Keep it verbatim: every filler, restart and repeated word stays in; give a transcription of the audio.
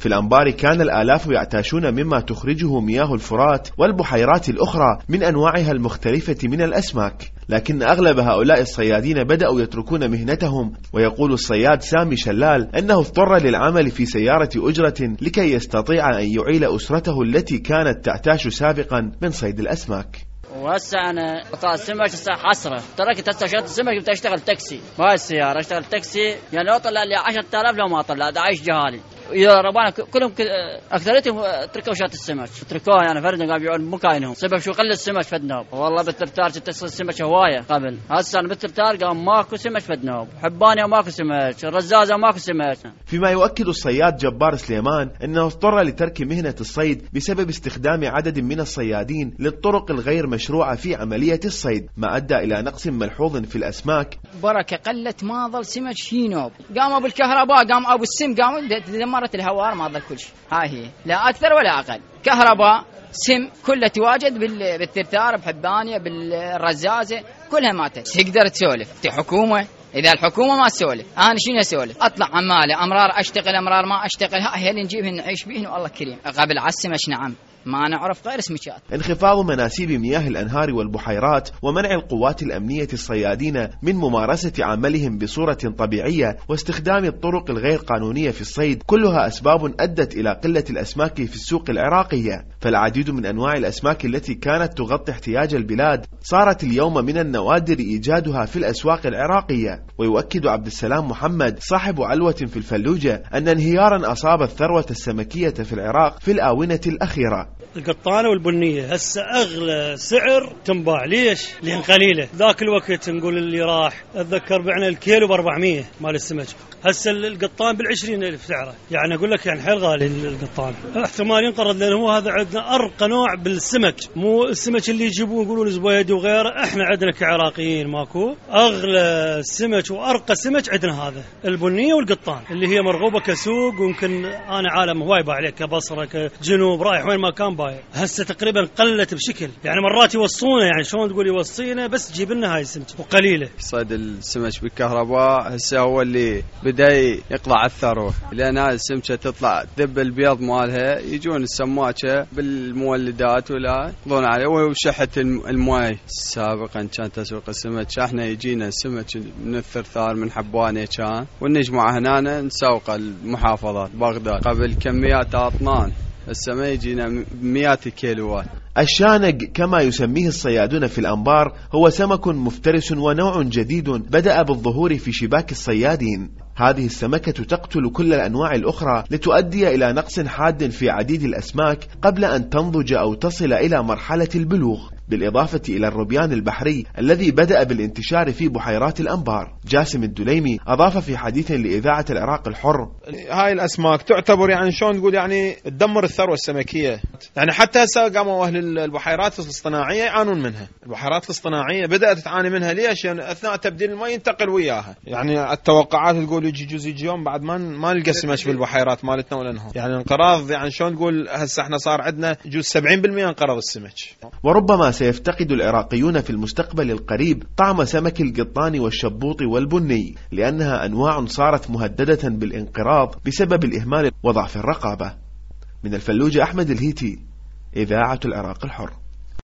في الأنبار كان الآلاف يعتاشون مما تخرجه مياه الفرات والبحيرات الأخرى من أنواعها المختلفة من الأسماك، لكن أغلب هؤلاء الصيادين بدأوا يتركون مهنتهم. ويقول الصياد سامي شلال أنه اضطر للعمل في سيارة أجرة لكي يستطيع أن يعيل أسرته التي كانت تعتاش سابقا من صيد الأسماك. وهسه انا قطاع السمك حسره، تركت هسه شغلت السمك بدي اشتغل تاكسي، ما هي السياره اشتغل تاكسي، يعني لو طلع لي عشرة آلاف لو ما طلع دا عايش جهالي. يا ربنا كلهم اكثرتهم تركوا شات السمك، تركوها يعني فردنا قام يبيعون مكاينهم، سبب شو قل السمك فدناهم. والله بالترتار تصل السمك هوايه قبل، هسه انا بالترتار قام ماكو سمك فدناهم، حبانيه ماكو سمك، الرزازه ماكو سمك. فيما يؤكد الصياد جبار سليمان انه اضطر لترك مهنه الصيد بسبب استخدام عدد من الصيادين للطرق الغير مشروعه في عمليه الصيد، ما ادى الى نقص ملحوظ في الاسماك. بركه قلت ما ظل سمك شينوب، قاموا بالكهرباء، قام ابو السم، قاموا مرت الهوار، ما ظل كل شيء. هاي هي لا أكثر ولا أقل، كهرباء سم كلها تواجد بالترتار بحبانية بالرزازة كلها ماتت. تقدر تسولف في حكومة، إذا الحكومة ما تسولف أنا شنو أسولف؟ أطلع عمالة أمرار أشتغل أمرار ما أشتغل، هاي اللي نجيبهن نعيش بهن والله كريم. قبل عسمش نعم ما نعرف غير سمكات. انخفاض مناسيب مياه الأنهار والبحيرات ومنع القوات الأمنية الصيادين من ممارسة عملهم بصورة طبيعية واستخدام الطرق الغير قانونية في الصيد كلها أسباب أدت إلى قلة الأسماك في السوق العراقية. فالعديد من أنواع الأسماك التي كانت تغطي احتياج البلاد صارت اليوم من النوادر إيجادها في الأسواق العراقية. ويؤكد عبد السلام محمد صاحب علوة في الفلوجة أن انهيارا أصاب الثروة السمكية في العراق في الآونة الأخيرة. القطانة والبنية هسه أغلى سعر تنباع، ليش؟ لأن قليلة. ذاك الوقت نقول اللي راح أتذكر بعنا الكيلو بأربعمية مال السمك، هسه القطان بالعشرين ألف سعره، يعني أقول لك يعني حيل غالي القطان. احتمال ينقرض لأنه هو هذا عندنا أرقى نوع بالسمك، مو السمك اللي يجيبوه يقولون زبيدي وغيره، احنا عندنا كعراقيين ماكو. أغلى سمك وأرقى سمك عندنا هذا البنية والقطان اللي هي مرغوبة كسوق، ويمكن أنا عالم هواي باع عليك كبصرة كجنوب رايح وين ما كان بايع. هسه تقريبا قلت بشكل، يعني مرات يوصونه، يعني شلون تقول يوصينا بس تجيب لنا هاي السمك وقليله. صيد السمك بالكهرباء هسه هو اللي بدا يقطع الثروه، لان هاي السمكه تطلع ذب البيض مالها، يجون السماكه بالمولدات ولا يقضون عليه وشحه الماي. سابقا كان تسوق السمك احنا يجينا السمك من الثرثار من حبانه كان، ونجمع هنا نسوق المحافظات بغداد قبل كميات اطنان، هسه ما يجينا مئات كيلوات. الشانق كما يسميه الصيادون في الأنبار هو سمك مفترس ونوع جديد بدأ بالظهور في شباك الصيادين. هذه السمكة تقتل كل الأنواع الأخرى لتؤدي إلى نقص حاد في عديد الأسماك قبل أن تنضج أو تصل إلى مرحلة البلوغ، بالإضافة إلى الروبيان البحري الذي بدأ بالانتشار في بحيرات الأنبار. جاسم الدليمي أضاف في حديث لإذاعة العراق الحر: هاي الأسماك تعتبر يعني شلون نقول يعني تدمر الثروة السمكية، يعني حتى هسه قاموا أهل البحيرات الاصطناعية يعانون منها. البحيرات الاصطناعية بدأت تعاني منها، ليش؟ يعني أثناء تبديل الماء ينتقل وياها، يعني التوقعات تقول يجي جزء يجي يوم بعد ما ما نلقى سمك بالبحيرات مالتنا والأنهار، يعني انقراض، يعني شلون نقول هسه احنا صار عندنا جزء سبعين بالمئة انقرض السمك. وربما سيفتقد العراقيون في المستقبل القريب طعم سمك القطان والشبوط والبني، لأنها أنواع صارت مهددة بالانقراض بسبب الإهمال وضعف الرقابة. من الفلوجة أحمد الهيتي، إذاعة العراق الحر.